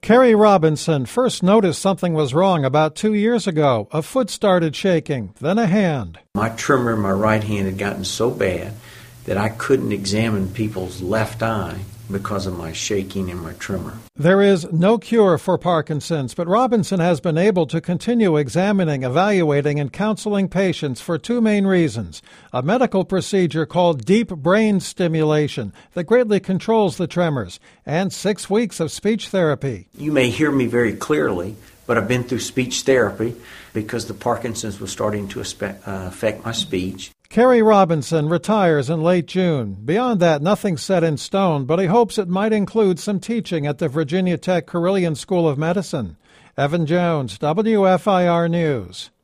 Kerry Robinson first noticed something was wrong about 2 years ago. A foot started shaking, then a hand. My tremor in my right hand had gotten so bad that I couldn't examine people's left eye because of my shaking and my tremor. There is no cure for Parkinson's, but Robinson has been able to continue examining, evaluating, and counseling patients for two main reasons: a medical procedure called deep brain stimulation that greatly controls the tremors, and 6 weeks of speech therapy. You may hear me very clearly, but I've been through speech therapy because the Parkinson's was starting to affect my speech. Kerry Robinson retires in late June. Beyond that, nothing's set in stone, but he hopes it might include some teaching at the Virginia Tech Carilion School of Medicine. Evan Jones, WFIR News.